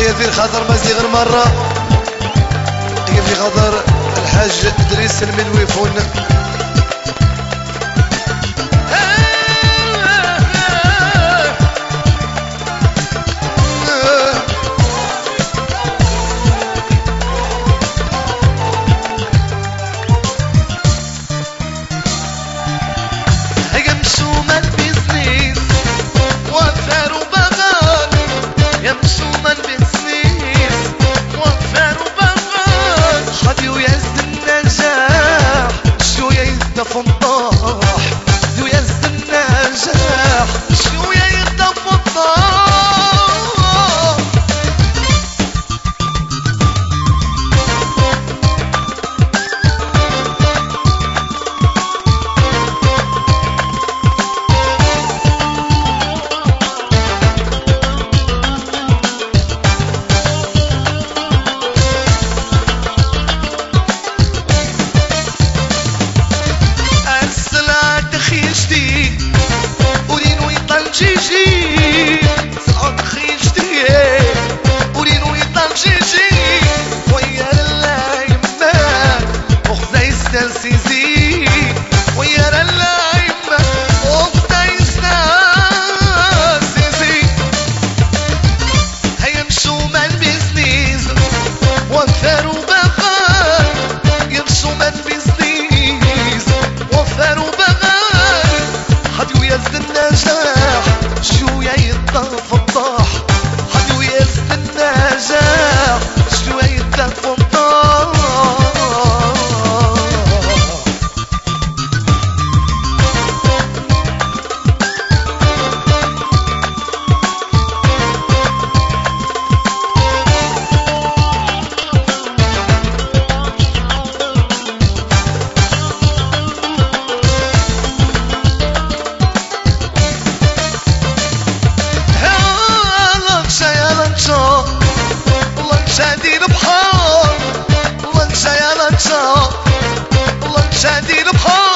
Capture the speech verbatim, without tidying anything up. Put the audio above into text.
تحياتي لخاطر مازي غير مرة، تحياتي لخاطر الحاج إدريس المنويفون. فنطاح ذو يزد النجاح شوية يطف الطاح. جيجي صعد خيجتي ورينو يطلع جيجي ويا لا يما وخزاي ستنسيزي ويا لا يما وخزاي ستنسيزي. هيا مشو مع البيزنيز وفار وبغار يمشو مع البيزنيز وفار وبغار حد ويزد النجاح شوية يطف الطاح حد ويزد النجاح شوية يطف الطاح. شادي البحار والله شادي البحار